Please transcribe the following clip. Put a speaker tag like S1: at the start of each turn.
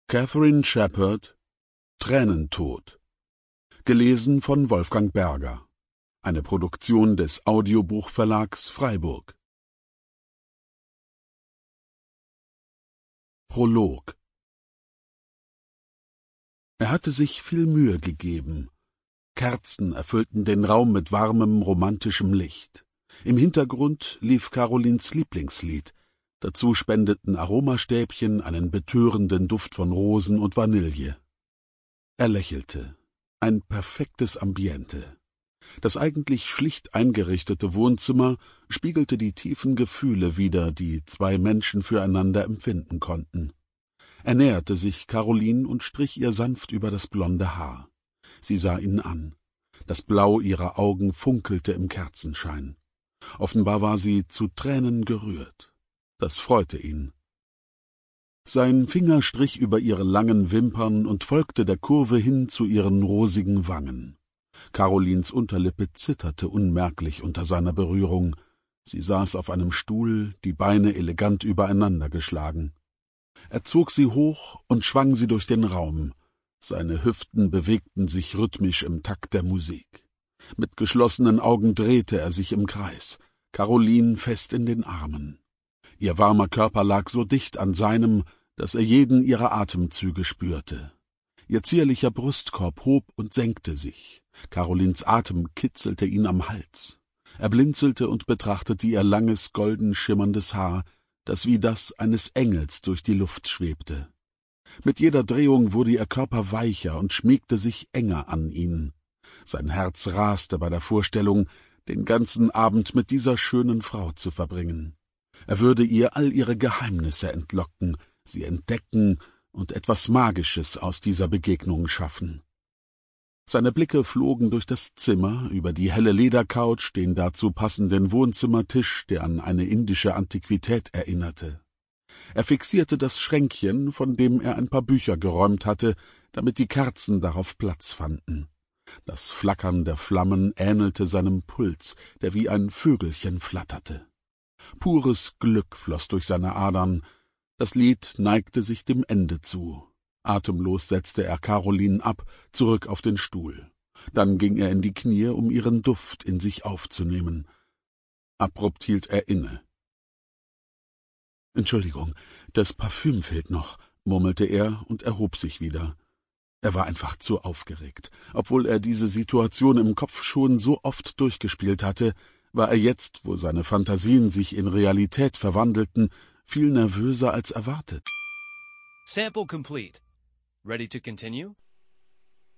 S1: Catherine Shepard, Tränentod. Gelesen von Wolfgang Berger. Eine Produktion des Audiobuchverlags Freiburg. Prolog. Er hatte sich viel Mühe gegeben. Kerzen erfüllten den Raum mit warmem, romantischem Licht. Im Hintergrund lief Carolins Lieblingslied. Dazu spendeten Aromastäbchen einen betörenden Duft von Rosen und Vanille. Er lächelte. Ein perfektes Ambiente. Das eigentlich schlicht eingerichtete Wohnzimmer spiegelte die tiefen Gefühle wider, die zwei Menschen füreinander empfinden konnten. Er näherte sich Caroline und strich ihr sanft über das blonde Haar. Sie sah ihn an. Das Blau ihrer Augen funkelte im Kerzenschein. Offenbar war sie zu Tränen gerührt. Das freute ihn. Sein Finger strich über ihre langen Wimpern und folgte der Kurve hin zu ihren rosigen Wangen. Carolins Unterlippe zitterte unmerklich unter seiner Berührung. Sie saß auf einem Stuhl, die Beine elegant übereinander geschlagen. Er zog sie hoch und schwang sie durch den Raum. Seine Hüften bewegten sich rhythmisch im Takt der Musik. Mit geschlossenen Augen drehte er sich im Kreis, Caroline fest in den Armen. Ihr warmer Körper lag so dicht an seinem, dass er jeden ihrer Atemzüge spürte. Ihr zierlicher Brustkorb hob und senkte sich. Carolins Atem kitzelte ihn am Hals. Er blinzelte und betrachtete ihr langes, golden schimmerndes Haar, das wie das eines Engels durch die Luft schwebte. Mit jeder Drehung wurde ihr Körper weicher und schmiegte sich enger an ihn. Sein Herz raste bei der Vorstellung, den ganzen Abend mit dieser schönen Frau zu verbringen. Er würde ihr all ihre Geheimnisse entlocken, sie entdecken und etwas Magisches aus dieser Begegnung schaffen. Seine Blicke flogen durch das Zimmer, über die helle Ledercouch, den dazu passenden Wohnzimmertisch, der an eine indische Antiquität erinnerte. Er fixierte das Schränkchen, von dem er ein paar Bücher geräumt hatte, damit die Kerzen darauf Platz fanden. Das Flackern der Flammen ähnelte seinem Puls, der wie ein Vögelchen flatterte. Pures Glück floss durch seine Adern. Das Lied neigte sich dem Ende zu. Atemlos setzte er Caroline ab, zurück auf den Stuhl. Dann ging er in die Knie, um ihren Duft in sich aufzunehmen. Abrupt hielt er inne. »Entschuldigung, das Parfüm fehlt noch«, murmelte er und erhob sich wieder. Er war einfach zu aufgeregt. Obwohl er diese Situation im Kopf schon so oft durchgespielt hatte, war er jetzt, wo seine Fantasien sich in Realität verwandelten, viel nervöser als erwartet.
S2: Sample complete. Ready to continue?